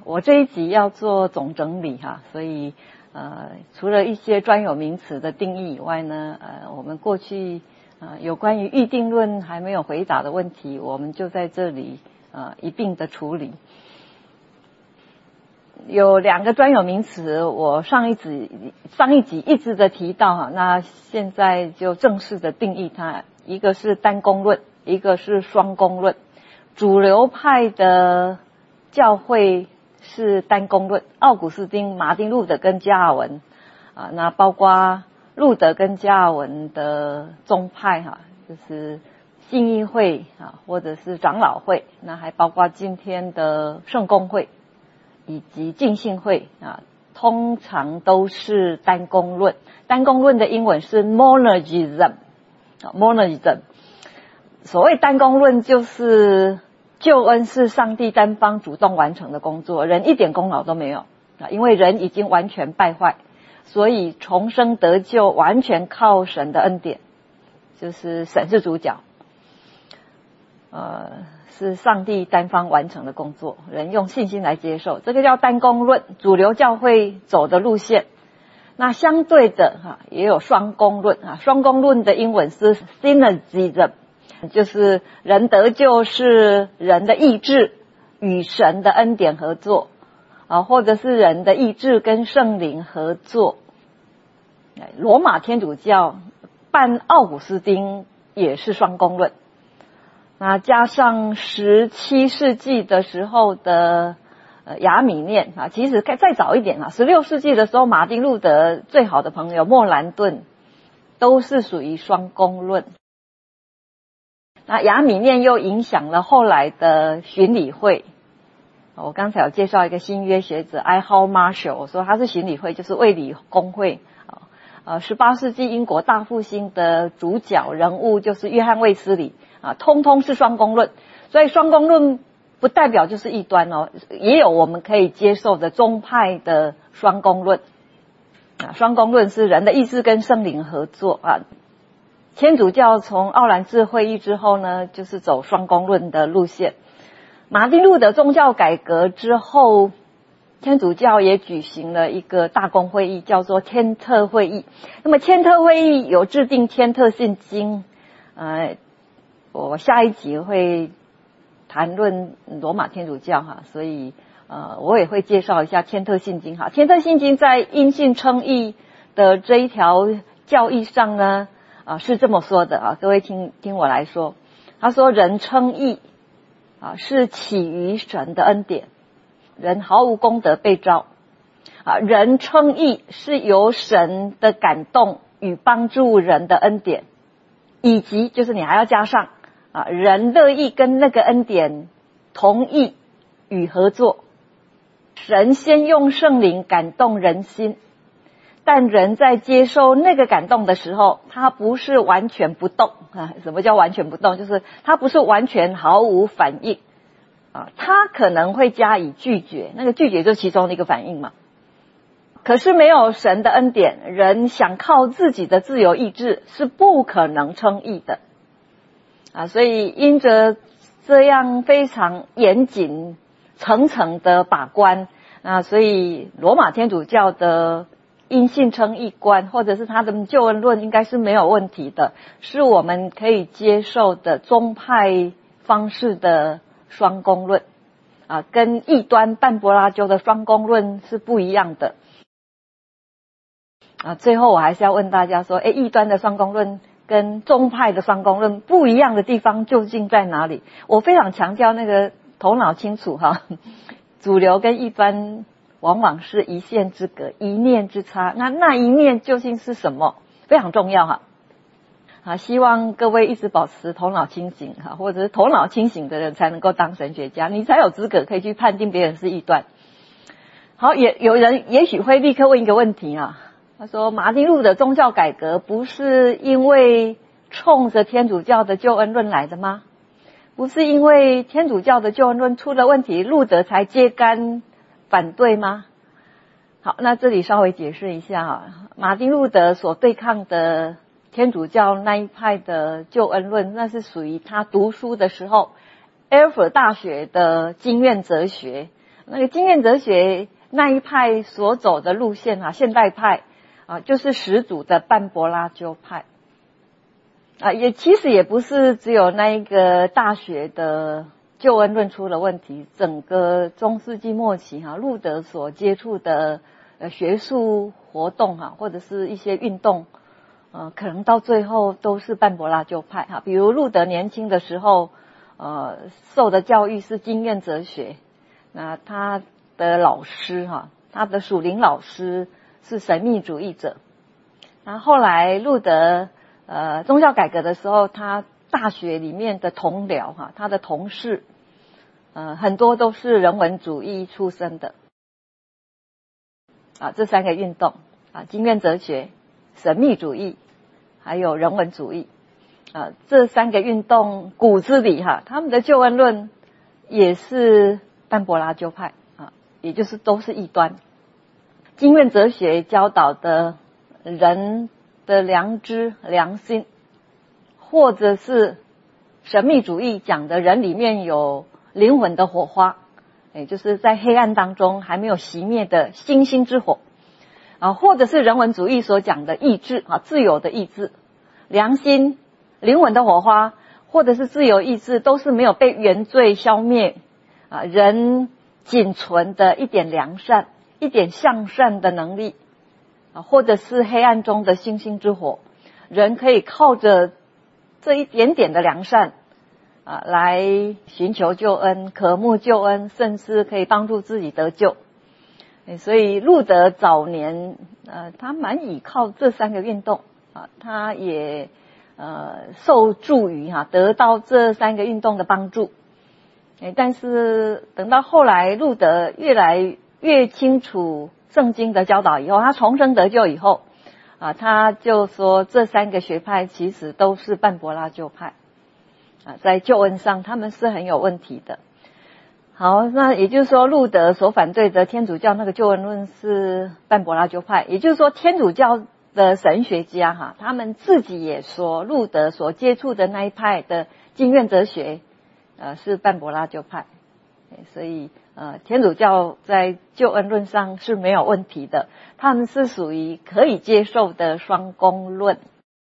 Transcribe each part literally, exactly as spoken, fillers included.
我这一集要做总整理哈，所以呃，除了一些专有名词的定义以外呢，呃，我们过去呃有关于预定论还没有回答的问题，我们就在这里呃一并的处理。有两个专有名词，我上一集上一集一直的提到哈，那现在就正式的定义它，一个是单弓论，一个是双弓论。主流派的教会是单弓论，奥古斯丁、马丁路德跟加尔文啊，那包括路德跟加尔文的宗派哈，就是信义会啊，或者是长老会，那还包括今天的圣公会以及浸信会啊，通常都是单弓论。单弓论的英文是 monergism， monergism。所谓单弓论就是救恩是上帝单方主动完成的工作，人一点功劳都没有啊，因为人已经完全败坏，所以重生得救完全靠神的恩典，就是神是主角，呃，是上帝单方完成的工作，人用信心来接受，这个叫单弓论，主流教会走的路线。那相对的哈，也有双弓论啊，双弓论的英文是 synergism。就是人得救是人的意志与神的恩典合作啊，或者是人的意志跟圣灵合作。罗马天主教办奥古斯丁也是双弓论，那加上十七世纪的时候的呃亚米念啊，其实再早一点啊，十六世纪的时候马丁路德最好的朋友莫兰顿都是属于双弓论。那亚米念又影响了后来的巡礼会，我刚才有介绍一个新约学者 I. Hall Marshall， 我说他是巡礼会，就是卫理公会。呃，十八世纪英国大复兴的主角人物就是约翰卫斯理啊，通通是双弓论。所以双弓论不代表就是异端哦，也有我们可以接受的宗派的双弓论啊。双弓论是人的意志跟圣灵合作啊。天主教从奥兰治会议之后呢，就是走双弓论的路线。马丁路德宗教改革之后，天主教也举行了一个大公会议，叫做天特会议。那么天特会议有制定天特信经，呃，我下一集会谈论罗马天主教哈，所以呃，我也会介绍一下天特信经哈。天特信经在因信称义的这一条教义上呢，啊，是这么说的啊，各位听听我来说。他说人称义啊，是起于神的恩典，人毫无功德被召啊，人称义是由神的感动与帮助人的恩典，以及就是你还要加上啊，人乐意跟那个恩典同意与合作。神先用圣灵感动人心，但人在接受那个感动的时候，他不是完全不动啊。什么叫完全不动？就是他不是完全毫无反应啊，他可能会加以拒绝，那个拒绝就是其中的一个反应嘛。可是没有神的恩典，人想靠自己的自由意志是不可能称义的啊。所以因着这样非常严谨、层层的把关啊，所以罗马天主教的因信称义观，或者是他的救恩论，应该是没有问题的，是我们可以接受的宗派方式的双弓论啊，跟异端半波拉鸠的双弓论是不一样的啊。最后我还是要问大家说，诶，异端的双弓论跟宗派的双弓论不一样的地方究竟在哪里？我非常强调那个头脑清楚哈，主流跟异端往往是一线之隔，一念之差。那那一念究竟是什么？非常重要哈。啊，希望各位一直保持头脑清醒哈，或者是头脑清醒的人才能够当神学家，你才有资格可以去判定别人是异端。好，也有人也许会立刻问一个问题啊，他说马丁路德宗教改革不是因为冲着天主教的救恩论来的吗？不是因为天主教的救恩论出了问题，路德才揭竿反对吗？好，那这里稍微解释一下哈，马丁路德所对抗的天主教那一派的救恩论，那是属于他读书的时候，埃尔弗大学的经验哲学那个经验哲学那一派所走的路线啊，现代派啊，就是始祖的半柏拉纠派啊，也其实也不是只有那一个大学的救恩论出了问题，整个中世纪末期哈、啊，路德所接触的呃学术活动哈、啊，或者是一些运动。呃，可能到最后都是半柏拉纠派哈，比如路德年轻的时候，呃，受的教育是经验哲学，那他的老师哈，他的属灵老师是神秘主义者。那后来路德呃宗教改革的时候，他大学里面的同僚哈，他的同事，呃，很多都是人文主义出身的，啊，这三个运动啊，经验哲学、神秘主义。还有人文主义，啊，这三个运动骨子里哈，他们的救恩论也是半柏拉纠派啊，也就是都是异端。经验哲学教导的人的良知、良心，或者是神秘主义讲的人里面有灵魂的火花，也就是在黑暗当中还没有熄灭的星星之火。啊，或者是人文主义所讲的意志啊，自由的意志、良心、灵魂的火花，或者是自由意志，都是没有被原罪消灭啊，人仅存的一点良善、一点向善的能力啊，或者是黑暗中的星星之火，人可以靠着这一点点的良善啊，来寻求救恩、渴慕救恩，甚至可以帮助自己得救。所以路德早年呃他蛮倚靠这三个运动啊，他也呃受助于哈、啊、得到这三个运动的帮助。但是等到后来路德越来越清楚圣经的教导以后，他重生得救以后啊，他就说这三个学派其实都是半柏拉纠派啊，在救恩上他们是很有问题的。好，那也就是说路德所反对的天主教那个救恩论是半柏拉纠派，也就是说天主教的神学家哈，他们自己也说路德所接触的那一派的经验哲学呃是半柏拉纠派，所以呃天主教在救恩论上是没有问题的，他们是属于可以接受的双公论。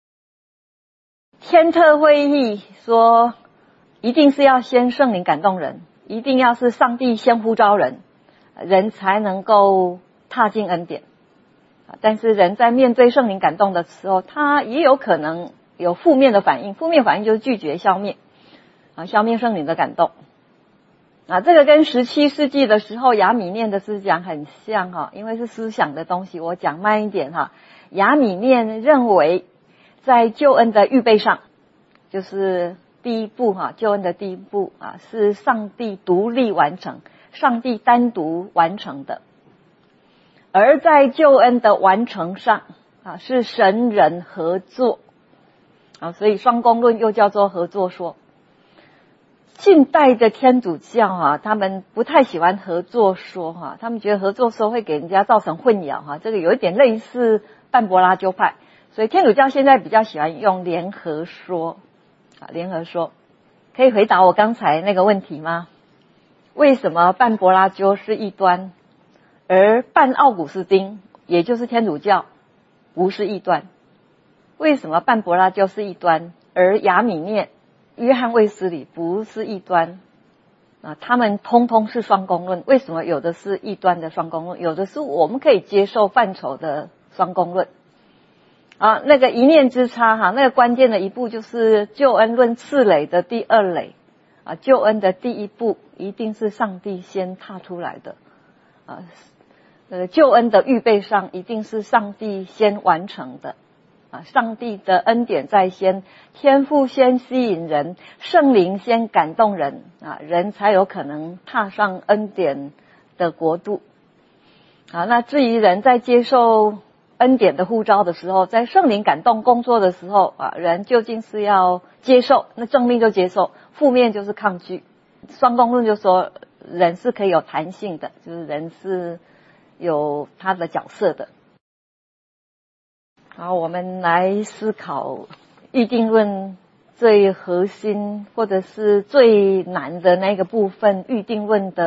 天特会议说一定是要先圣灵感动人，一定要是上帝先呼召人，人才能够踏进恩典。但是人在面对圣灵感动的时候，他也有可能有负面的反应，负面反应就是拒绝消灭啊，消灭圣灵的感动啊。这个跟十七世纪的时候亚米念的思想很像哈，因为是思想的东西，我讲慢一点哈。亚米念认为在救恩的预备上，就是第一步哈，救恩的第一步啊，是上帝独立完成，上帝单独完成的。而在救恩的完成上啊，是神人合作啊，所以双公论又叫做合作说。近代的天主教啊，他们不太喜欢合作说哈、啊，他们觉得合作说会给人家造成混淆哈、啊，这个有一点类似半柏拉纠派，所以天主教现在比较喜欢用联合说啊，联合说。可以回答我刚才那个问题吗？为什么半柏拉纠是异端，而半奥古斯丁也就是天主教不是异端？为什么半柏拉纠是异端，而亚米念、约翰卫斯理不是异端啊？他们通通是双公论。为什么有的是异端的双公论，有的是我们可以接受范畴的双公论啊？那个一念之差哈，那个关键的一步就是救恩论次垒的第二垒啊，救恩的第一步一定是上帝先踏出来的啊，呃，救恩的预备上一定是上帝先完成的啊，上帝的恩典在先，天父先吸引人，圣灵先感动人啊，人才有可能踏上恩典的国度啊。那至于人在接受恩典的呼召的时候，在圣灵感动工作的时候啊，人究竟是要接受，那正面就接受，负面就是抗拒。双公论就说人是可以有弹性的，就是人是有他的角色的。好，我们来思考预定论最核心或者是最难的那个部分，预定论的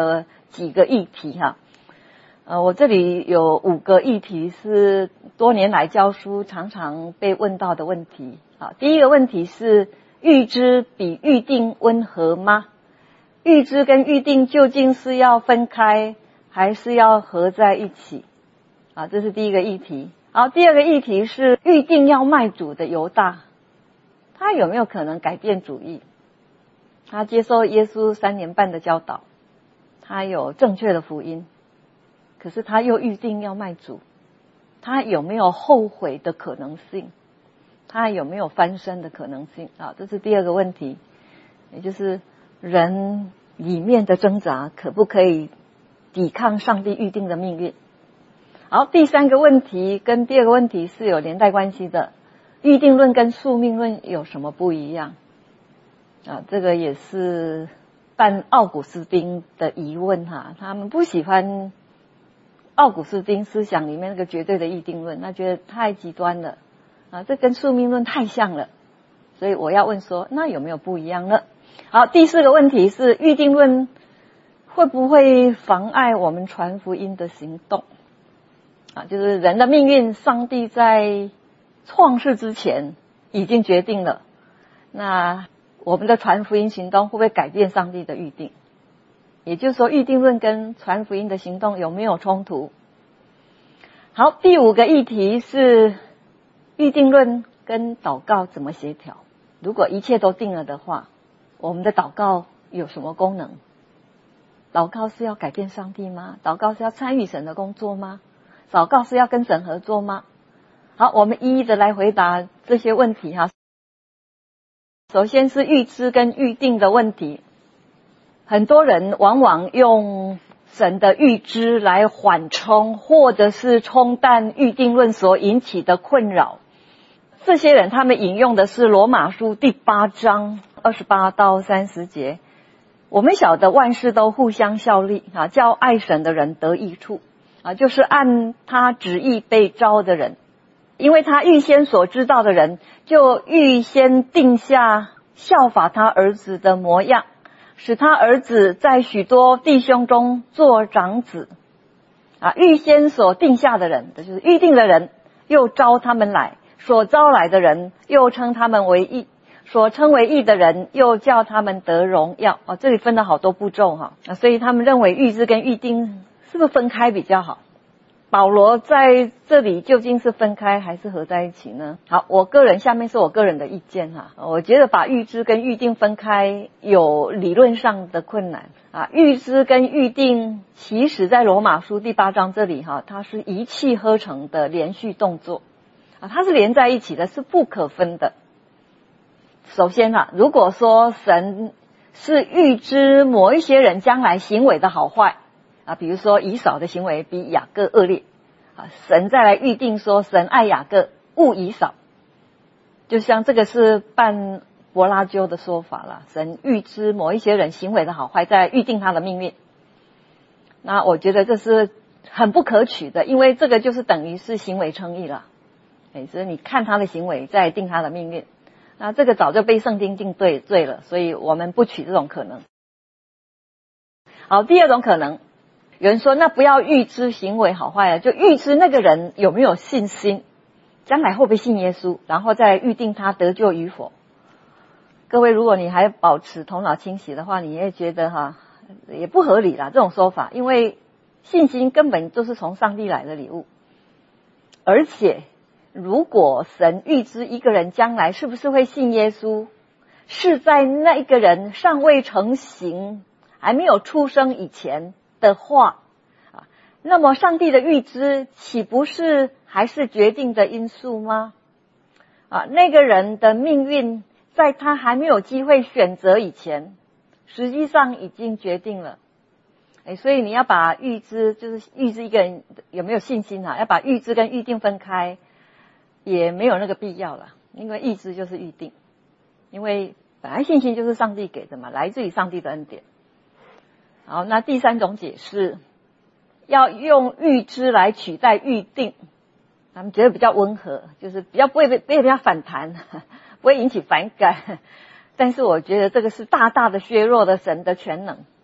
几个议题哈。呃，我这里有五个议题是多年来教书常常被问到的问题。好，第一个问题是预知比预定温和吗？预知跟预定究竟是要分开还是要合在一起？啊，这是第一个议题。好，第二个议题是预定要卖主的犹大，他有没有可能改变主意？他接受耶稣三年半的教导，他有正确的福音，可是他又预定要卖主，他有没有后悔的可能性？他有没有翻身的可能性？啊，这是第二个问题，也就是人里面的挣扎可不可以抵抗上帝预定的命运？好，第三个问题跟第二个问题是有连带关系的，预定论跟宿命论有什么不一样？啊，这个也是办奥古斯丁的疑问哈，他们不喜欢奥古斯丁思想里面那个绝对的预定论，那觉得太极端了啊，这跟宿命论太像了，所以我要问说，那有没有不一样呢？好，第四个问题是预定论会不会妨碍我们传福音的行动？啊，就是人的命运，上帝在创世之前已经决定了，那我们的传福音行动会不会改变上帝的预定？也就是说，预定论跟传福音的行动有没有冲突？好，第五个议题是预定论跟祷告怎么协调？如果一切都定了的话，我们的祷告有什么功能？祷告是要改变上帝吗？祷告是要参与神的工作吗？祷告是要跟神合作吗？好，我们一一的来回答这些问题哈。首先是预知跟预定的问题，很多人往往用神的预知来缓冲或者是冲淡预定论所引起的困扰。这些人他们引用的是罗马书第八章二十八到三十节，我们晓得万事都互相效力啊，叫爱神的人得益处啊，就是按他旨意被招的人，因为他预先所知道的人，就预先定下效法他儿子的模样，使他儿子在许多弟兄中做长子啊。预先所定下的人，这就是预定的人，又招他们来，所招来的人又称他们为义，所称为义的人又叫他们得荣耀啊。这里分了好多步骤哈，啊，所以他们认为预知跟预定是不是分开比较好？保罗在这里究竟是分开还是合在一起呢？好，我个人下面是我个人的意见哈，我觉得把预知跟预定分开有理论上的困难啊。预知跟预定其实在罗马书第八章这里哈，它是一气呵成的连续动作啊，它是连在一起的，是不可分的。首先啊，如果说神是预知某一些人将来行为的好坏啊，比如说以扫的行为比雅各恶劣啊，神再来预定说神爱雅各恶以扫，就像这个是半柏拉纠的说法啦，神预知某一些人行为的好坏，再来预定他的命运。那我觉得这是很不可取的，因为这个就是等于是行为称义了，也就是你看他的行为再定他的命运，那这个早就被圣经定罪罪了，所以我们不取这种可能。好，第二种可能，有人说那不要预知行为好坏啊，就预知那个人有没有信心，将来会不会信耶稣，然后再预定他得救与否。各位，如果你还保持头脑清晰的话，你也觉得哈也不合理啦这种说法，因为信心根本就是从上帝来的礼物，而且如果神预知一个人将来是不是会信耶稣，是在那一个人尚未成形还没有出生以前的话啊，那么上帝的预知岂不是还是决定的因素吗？啊，那个人的命运在他还没有机会选择以前，实际上已经决定了。哎，所以你要把预知，就是预知一个人有没有信心啊，要把预知跟预定分开，也没有那个必要了，因为预知就是预定，因为本来信心就是上帝给的嘛，来自于上帝的恩典。好，那第三种解释，要用预知来取代预定，他们觉得比较温和，就是比较不会被被人家反弹，不会引起反感。但是我觉得这个是大大的削弱了神的全能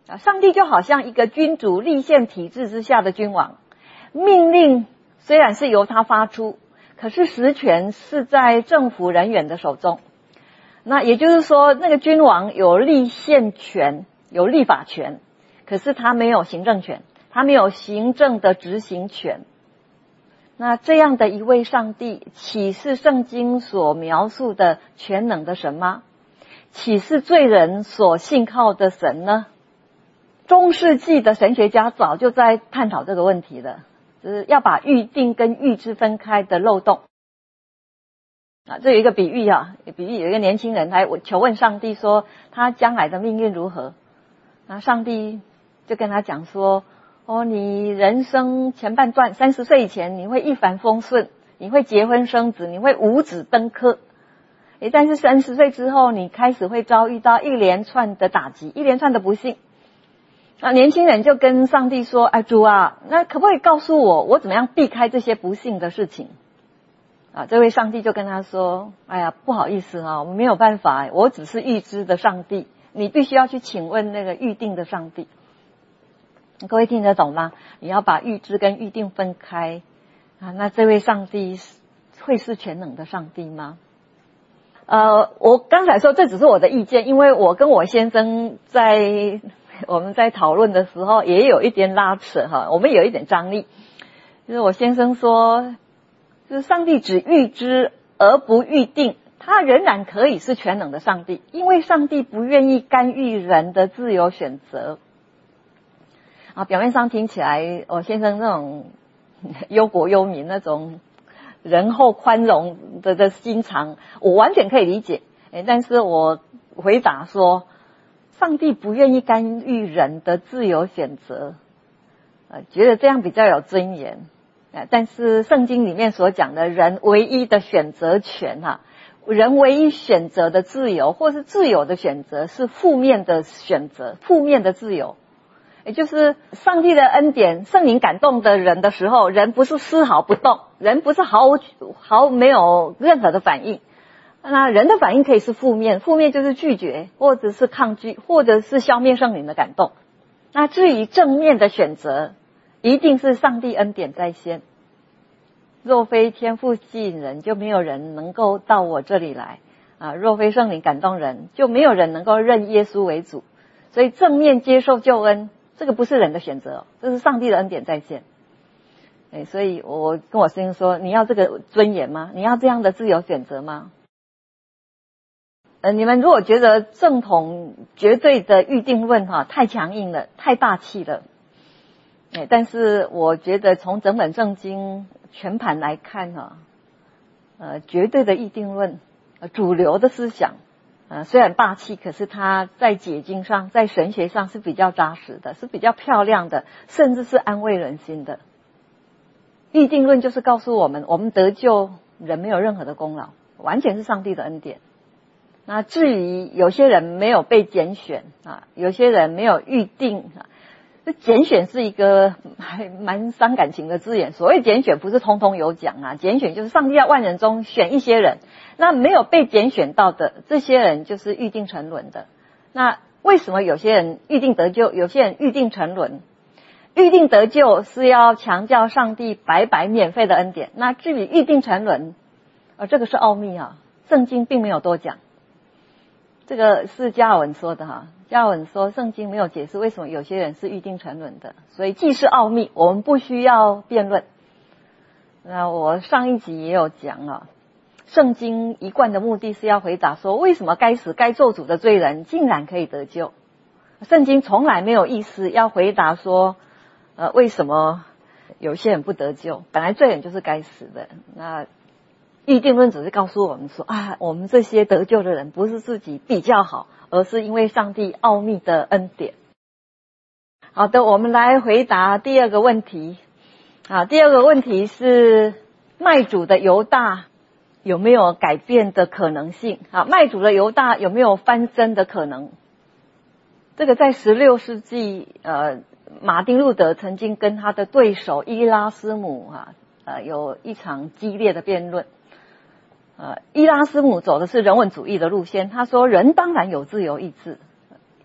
啊，上帝就好像一个君主立宪体制之下的君王，命令虽然是由他发出，可是实权是在政府人员的手中。那也就是说，那个君王有立宪权，有立法权，可是他没有行政权，他没有行政的执行权。那这样的一位上帝，岂是圣经所描述的全能的神吗？岂是罪人所信靠的神呢？中世纪的神学家早就在探讨这个问题了，就是要把预定跟预知分开的漏洞。啊，这有一个比喻啊，比喻有一个年轻人来求问上帝说他将来的命运如何，那上帝就跟他讲说，哦，你人生前半段三十岁以前你会一帆风顺，你会结婚生子，你会五子登科，诶，但是三十岁之后你开始会遭遇到一连串的打击，一连串的不幸。那年轻人就跟上帝说，哎，主啊，那可不可以告诉我我怎么样避开这些不幸的事情？啊，这位上帝就跟他说，哎呀，不好意思啊，我没有办法，我只是预知的上帝，你必须要去请问那个预定的上帝。各位听得懂吗？你要把预知跟预定分开啊。那这位上帝会是全能的上帝吗？呃，我刚才说这只是我的意见，因为我跟我先生在我们在讨论的时候也有一点拉扯哈，我们有一点张力。就是我先生说，就是上帝只预知而不预定，他仍然可以是全能的上帝，因为上帝不愿意干预人的自由选择。啊，表面上听起来我先生那种忧国忧民那种仁厚宽容的的心肠，我完全可以理解。诶，但是我回答说，上帝不愿意干预人的自由选择，呃，觉得这样比较有尊严。呃、但是圣经里面所讲的人唯一的选择权哈、啊，人唯一选择的自由或是自由的选择是负面的选择，负面的自由。也就是上帝的恩典，圣灵感动的人的时候，人不是丝毫不动，人不是毫无毫没有任何的反应。那人的反应可以是负面，负面就是拒绝，或者是抗拒，或者是消灭圣灵的感动。那至于正面的选择，一定是上帝恩典在先。若非天父吸引人，就没有人能够到我这里来啊！若非圣灵感动人，就没有人能够认耶稣为主。所以正面接受救恩，这个不是人的选择，这是上帝的恩典在先。哎，所以我跟我先生说，你要这个尊严吗？你要这样的自由选择吗？呃，你们如果觉得正统绝对的预定论哈、啊、太强硬了，太大气了，哎，但是我觉得从整本圣经全盘来看哈、啊，呃，绝对的预定论，呃，主流的思想。呃，虽然霸气，可是它在解经上，在神学上是比较扎实的，是比较漂亮的，甚至是安慰人心的。预定论就是告诉我们，我们得救人没有任何的功劳，完全是上帝的恩典。那至于有些人没有被拣选啊，有些人没有预定啊，这拣选是一个还蛮伤感情的字眼。所谓拣选不是通通有奖啊，拣选就是上帝在万人中选一些人，那没有被拣选到的这些人就是预定沉沦的。那为什么有些人预定得救，有些人预定沉沦？预定得救是要强调上帝白白免费的恩典，那至于预定沉沦，呃，这个是奥秘啊，圣经并没有多讲。这个是加尔文说的哈，加尔文说圣经没有解释为什么有些人是预定沉沦的，所以既是奥秘，我们不需要辩论。那我上一集也有讲啊，圣经一贯的目的是要回答说，为什么该死该咒诅的罪人竟然可以得救？圣经从来没有意思要回答说，呃，为什么有些人不得救？本来罪人就是该死的。那预定论只是告诉我们说啊，我们这些得救的人不是自己比较好，而是因为上帝奥秘的恩典。好的，我们来回答第二个问题。啊，第二个问题是卖主的犹大有没有改变的可能性？啊，卖主的犹大有没有翻身的可能？这个在十六世纪，呃，马丁路德曾经跟他的对手伊拉斯姆啊，呃，有一场激烈的辩论。呃，伊拉斯姆走的是人文主义的路线，他说人当然有自由意志，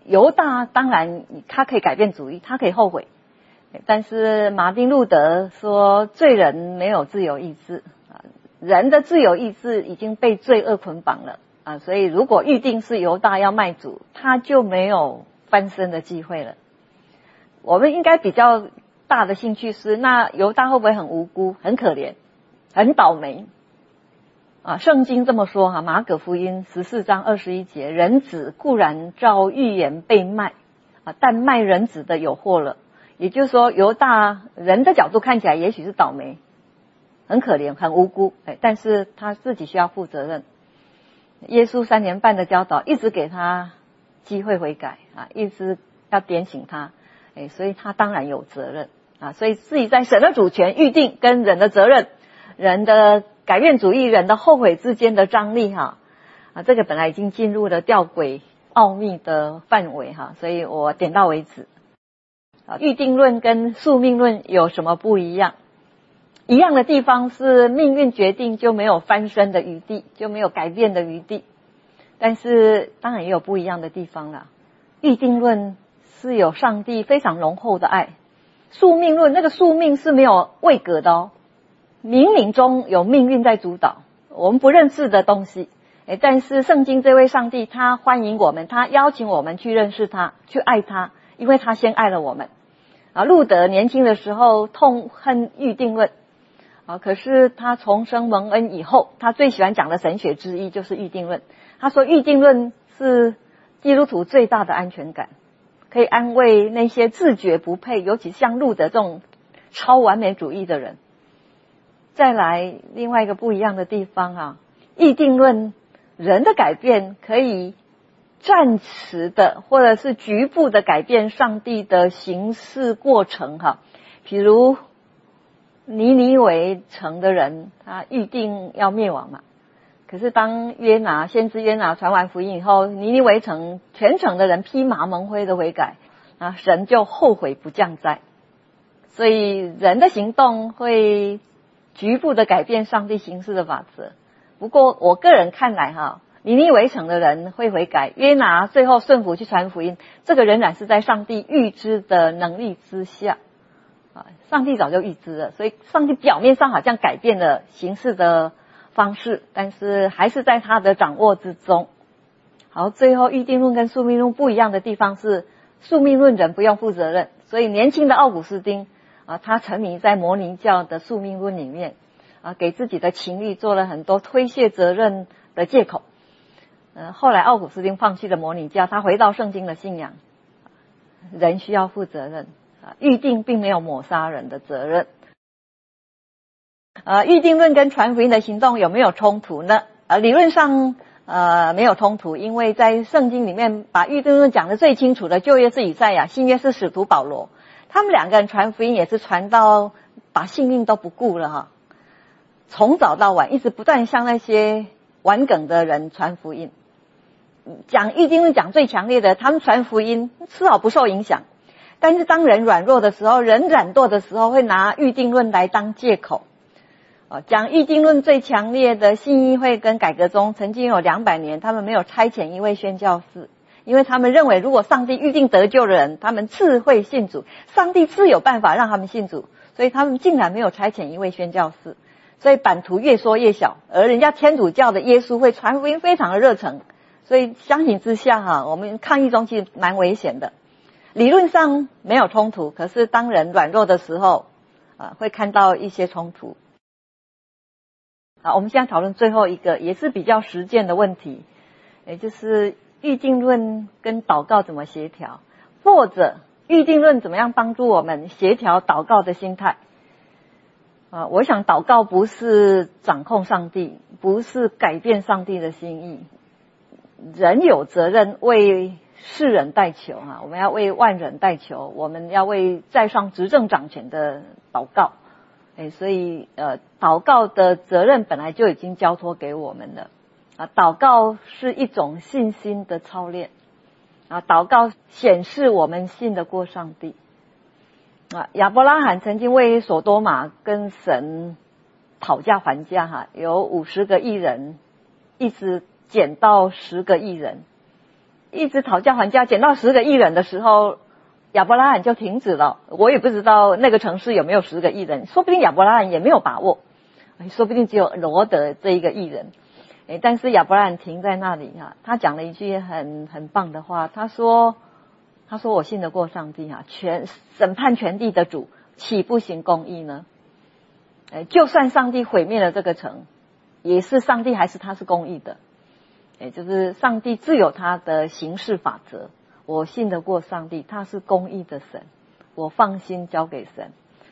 犹大当然他可以改变主意，他可以后悔，但是马丁路德说罪人没有自由意志啊，人的自由意志已经被罪恶捆绑了啊，所以如果预定是犹大要卖主，他就没有翻身的机会了。我们应该比较大的兴趣是，那犹大会不会很无辜、很可怜、很倒霉啊？圣经这么说哈，马可福音十四章二十一节，人子固然照预言被卖啊，但卖人子的有祸了。也就是说，犹大人的角度看起来也许是倒霉、很可怜、很无辜，哎，但是他自己需要负责任。耶稣三年半的教导，一直给他机会悔改啊，一直要点醒他，哎，所以他当然有责任啊。所以自己在神的主权预定跟人的责任、人的改变主意、人的后悔之间的张力哈啊，这个本来已经进入了吊诡奥秘的范围哈，所以我点到为止。啊，预定论跟宿命论有什么不一样？一样的地方是命运决定就没有翻身的余地，就没有改变的余地。但是当然也有不一样的地方啦。预定论是有上帝非常浓厚的爱，宿命论那个宿命是没有位格的哦，冥冥中有命运在主导，我们不认识的东西。诶，但是圣经这位上帝他欢迎我们，他邀请我们去认识他，去爱他，因为他先爱了我们。啊，路德年轻的时候痛恨预定论，啊，可是他重生蒙恩以后，他最喜欢讲的神学之一就是预定论。他说预定论是基督徒最大的安全感，可以安慰那些自觉不配，尤其像路德这种超完美主义的人。再来另外一个不一样的地方啊，预定论人的改变可以暂时的或者是局部的改变上帝的行事过程哈，比如尼尼微城的人他预定要灭亡嘛，可是当约拿先知约拿传完福音以后，尼尼微城全城的人披麻蒙灰的悔改啊，神就后悔不降灾。所以人的行动会局部的改变上帝行事的法则。不过我个人看来哈，尼尼微城的人会悔改，约拿最后顺服去传福音，这个仍然是在上帝预知的能力之下啊，上帝早就预知了，所以上帝表面上好像改变了行事的方式，但是还是在他的掌握之中。好，最后预定论跟宿命论不一样的地方是，宿命论人不用负责任，所以年轻的奥古斯丁啊，他沉迷在摩尼教的宿命论里面啊，给自己的情欲做了很多推卸责任的借口。呃，后来奥古斯丁放弃了摩尼教，他回到圣经的信仰，人需要负责任啊，预定并没有抹杀人的责任。呃，预定论跟传福音的行动有没有冲突呢？呃，理论上呃没有冲突，因为在圣经里面把预定论讲得最清楚的，旧约是以赛亚，新约是使徒保罗，他们两个人传福音也是传到把性命都不顾了哈，从早到晚一直不断向那些顽梗的人传福音。讲预定论讲最强烈的，他们传福音丝毫不受影响，但是当人软弱的时候，人懒惰的时候，会拿预定论来当借口。哦，讲预定论最强烈的信义会跟改革宗曾经有两百年，他们没有差遣一位宣教士，因为他们认为如果上帝预定得救的人，他们自会信主，上帝自有办法让他们信主，所以他们竟然没有差遣一位宣教士。所以版图越缩越小，而人家天主教的耶稣会传福音非常的热诚，所以相形之下哈，我们抗议中其实蛮危险的。理论上没有冲突，可是当人软弱的时候啊，会看到一些冲突。好，我们现在讨论最后一个也是比较实践的问题，也就是预定论跟祷告怎么协调，或者预定论怎么样帮助我们协调祷告的心态。啊，我想祷告不是掌控上帝，不是改变上帝的心意。人有责任为世人代求啊，我们要为万人代求，我们要为在上执政掌权的祷告。哎，所以呃，祷告的责任本来就已经交托给我们了啊。祷告是一种信心的操练啊，祷告显示我们信得过上帝啊。亚伯拉罕曾经为所多玛跟神讨价还价哈，有五十个义人，一直减到十个义人一直讨价还价，捡到十个艺人的时候，亚伯拉罕就停止了。我也不知道那个城市有没有十个艺人，说不定亚伯拉罕也没有把握，说不定只有罗德这一个艺人。诶，但是亚伯拉罕停在那里哈，他讲了一句很很棒的话，他说：“他说我信得过上帝哈，全审判全地的主，岂不行公义呢？诶，就算上帝毁灭了这个城，也是上帝还是他是公义的。诶，就是上帝自有他的行事法则。我信得过上帝，他是公义的神，我放心交给神。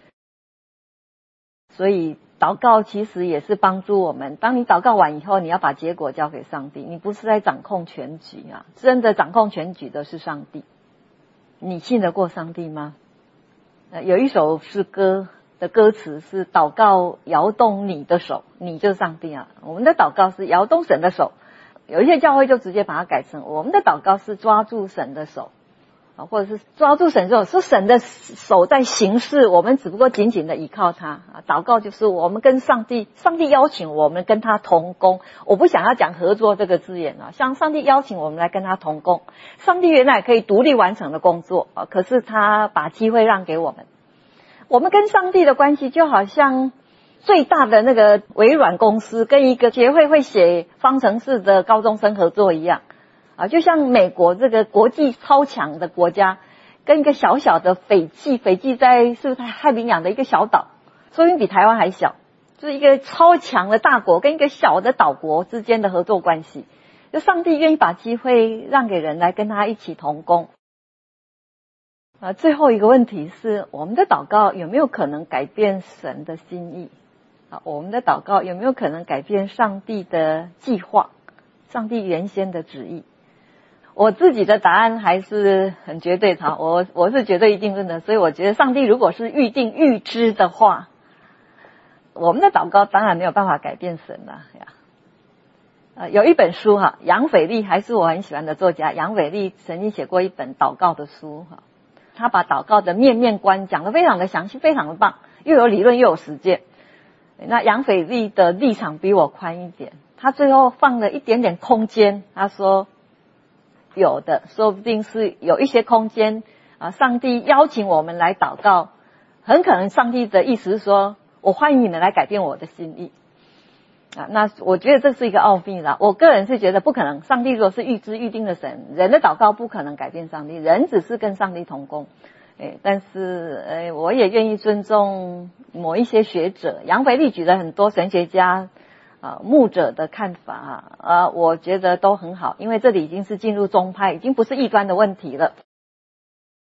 所以。”祷告其实也是帮助我们，当你祷告完以后，你要把结果交给上帝，你不是在掌控全局啊，真的掌控全局的是上帝。你信得过上帝吗？呃，有一首诗歌的歌词是祷告摇动你的手，你就是上帝啊。我们的祷告是摇动神的手，有一些教会就直接把它改成我们的祷告是抓住神的手啊，或者是抓住神的手，是神的手在行事，我们只不过紧紧的依靠他啊。祷告就是我们跟上帝，上帝邀请我们跟他同工。我不想要讲合作这个字眼啊，像上帝邀请我们来跟他同工，上帝原来可以独立完成的工作啊，可是他把机会让给我们。我们跟上帝的关系就好像最大的那个微软公司跟一个协会会写方程式的高中生合作一样。啊，就像美国这个国际超强的国家，跟一个小小的斐济，斐济在是不是在太平洋的一个小岛，说不定比台湾还小，就是一个超强的大国跟一个小的岛国之间的合作关系。就上帝愿意把机会让给人来跟他一起同工。啊，最后一个问题是，我们的祷告有没有可能改变神的心意？啊，我们的祷告有没有可能改变上帝的计划，上帝原先的旨意？我自己的答案还是很绝对的，我我是绝对一定论的，所以我觉得上帝如果是预定预知的话，我们的祷告当然没有办法改变神了呀。呃，有一本书哈，杨斐利还是我很喜欢的作家，杨斐利曾经写过一本祷告的书哈，他把祷告的面面观讲得非常的详细，非常的棒，又有理论又有实践。那杨斐利的立场比我宽一点，他最后放了一点点空间，他说有的，说不定是有一些空间啊，上帝邀请我们来祷告，很可能上帝的意思是说，我欢迎你们来改变我的心意啊。那我觉得这是一个奥秘啦，我个人是觉得不可能，上帝如果是预知预定的神，人的祷告不可能改变上帝，人只是跟上帝同工。诶，但是诶，我也愿意尊重某一些学者，杨斐利举了很多神学家啊，牧者的看法啊，呃，我觉得都很好，因为这里已经是进入宗派，已经不是异端的问题了。